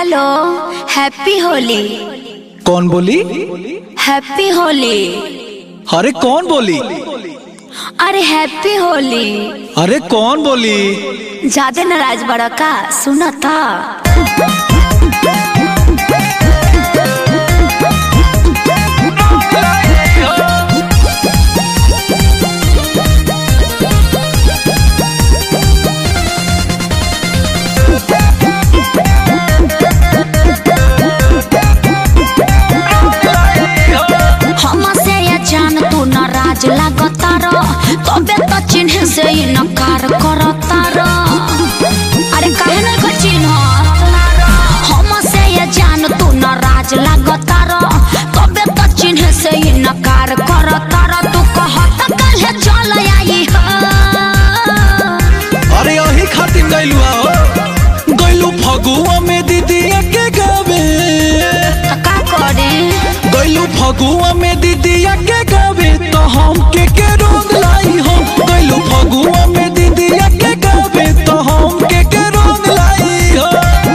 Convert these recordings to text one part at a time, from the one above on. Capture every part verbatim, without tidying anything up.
Hello happy Holi. कौन बोली? Happy Holi. अरे कौन बोली? अरे हैप्पी होली। अरे कौन बोली? ज्यादा नाराज बड़ा का सुना था। लगता तबे तो चिन्ह से इनकार करता अरे काहे नहीं को चिन्ह हम से ये जान तू नाराज लगता तबे तो चिन्ह से इनकार करता तू कहत कल चल आई अरे यही खातिर गइलू हो गइलू फगुआ में दीदिया के गावे का करे गइलू फगुआ में दीदिया के गावे तो हम के के रंग लाई हो गइलू फगुआ में दीदिया के गावे तो हम के के रंग लाई हो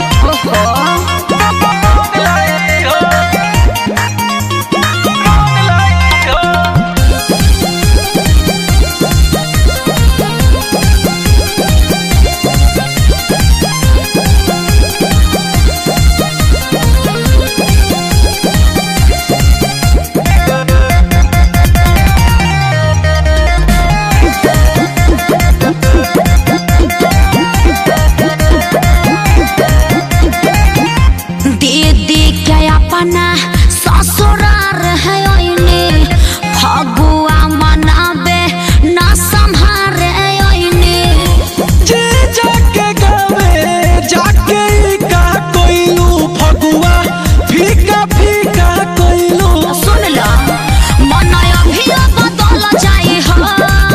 ससुरार है ओइने फगुआ मनाबे ना संभारे ओइने जे जाके गावे जाके का कोइलू फगुआ फीका फीका कोइलू सुन ला मन अभी बदल जाई हो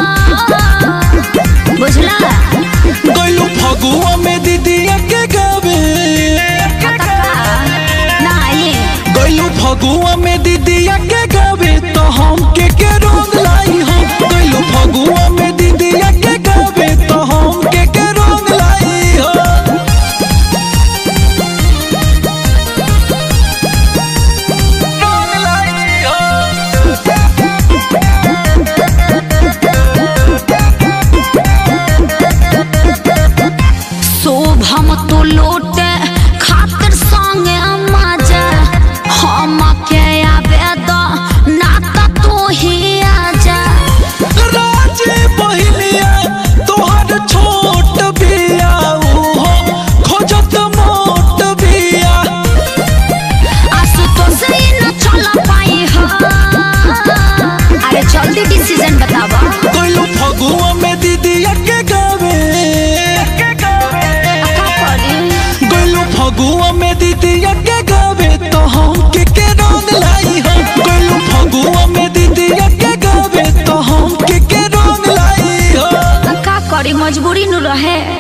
बुझला गइलू फगुआ में दीदिया के गावे फगुआ में दीदिया के गावे तो हम के के रंग लाई हो गइलू फगुआ में दीदिया के गावे तो हम के के रंग लाई हो रंग लाई हो शोभ हम तो लौटे खातिर संगे मजा हम के आवे दो ना तो तू ही आजा राजे बहिलिया तोहर छोट बिया हो खोजत मोट बिया आसु तो से न चल पाई हो अरे जल्दी डिसीजन बतावा गइलू फगुआ में दीदिया के गावे के गावे का करी गइलू फगुआ में दीदिया के गावे तो हम के के रंग लाई हो गइलू फगुआ में दीदिया के गावे तो हम के के रंग लाई हो का करी मजबूरी न रहे।